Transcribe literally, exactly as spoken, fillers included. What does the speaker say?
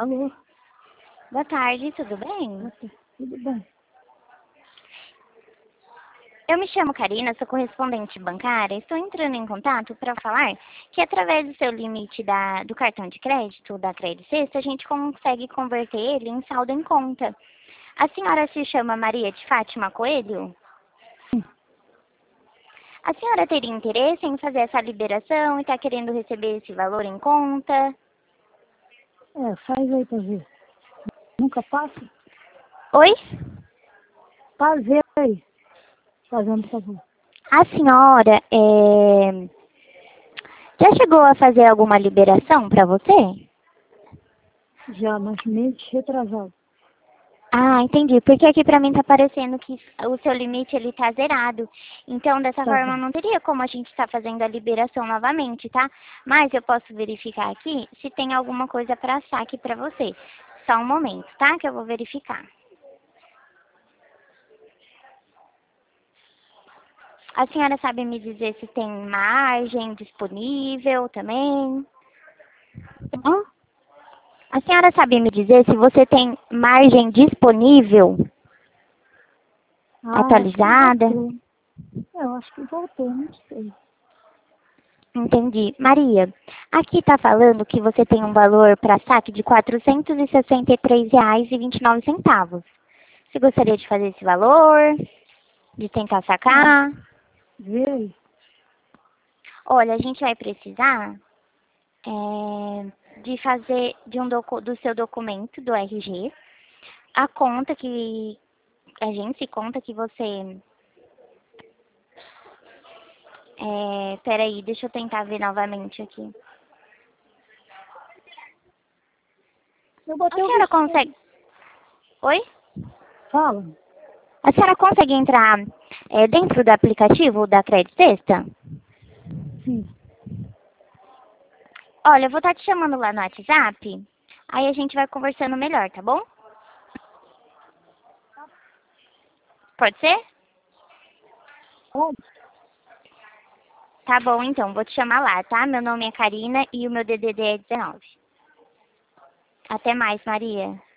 Alô? Boa tarde, tudo bem? Tudo bem? Eu me chamo Karina, sou correspondente bancária. Estou entrando em contato para falar que através do seu limite da, do cartão de crédito, da Credit Sexta, a gente consegue converter ele em saldo em conta. A senhora se chama Maria de Fátima Coelho? Sim. A senhora teria interesse em fazer essa liberação e está querendo receber esse valor em conta? É, faz aí pra ver. Nunca passa? Oi? Faz aí. Fazendo, por favor. A senhora é... já chegou a fazer alguma liberação para você? Já, mas mês retrasado. Ah, entendi. Porque aqui pra mim tá parecendo que o seu limite ele tá zerado. Então, dessa Tá forma, bom. não teria como a gente estar fazendo a liberação novamente, tá? Mas eu posso verificar aqui se tem alguma coisa para saque para você. Só um momento, tá? Que eu vou verificar. A senhora sabe me dizer se tem margem disponível também? Hã? A senhora sabe me dizer se você tem margem disponível, Ah, acho que atualizada? voltou. É, eu acho que voltou, não sei. Entendi. Maria, aqui está falando que você tem um valor para saque de quatrocentos e sessenta e três reais e vinte e nove centavos. Você gostaria de fazer esse valor? De tentar Ah, sacar? vê aí. Olha, a gente vai precisar é, de fazer de um docu do seu documento, do R G, a conta que a gente conta que você... É, peraí, deixa eu tentar ver novamente aqui. Eu A botei o senhora vestido. consegue... Oi? Fala. A senhora consegue entrar é, dentro do aplicativo da Credit Sexta? Sim. Olha, eu vou estar te chamando lá no WhatsApp, aí a gente vai conversando melhor, tá bom? Pode ser? Pode? Tá bom, então, vou te chamar lá, tá? Meu nome é Karina e o meu D D D é dezenove. Até mais, Maria.